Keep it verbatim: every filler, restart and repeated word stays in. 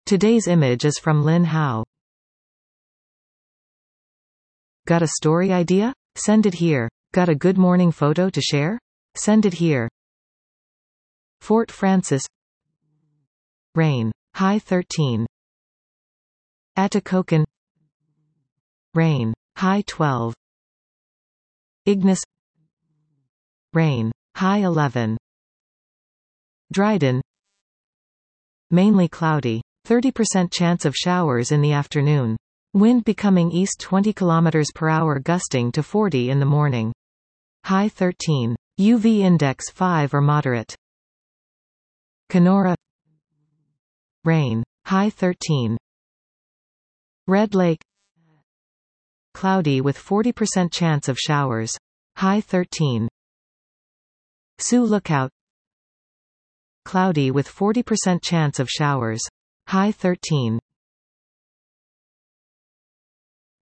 Today's image is from Lin Hao. Got a story idea? Send it here. Got a good morning photo to share? Send it here. Fort Frances. Rain. High thirteen. Atikokan. Rain. High twelve. Ignis. Rain. High eleven. Dryden. Mainly cloudy. thirty percent chance of showers in the afternoon. Wind becoming east twenty kilometers per hour gusting to forty in the morning. High thirteen. U V index five or moderate. Kenora. Rain. High thirteen. Red Lake. Cloudy with forty percent chance of showers. High thirteen. Sioux Lookout. Cloudy with forty percent chance of showers. High thirteen.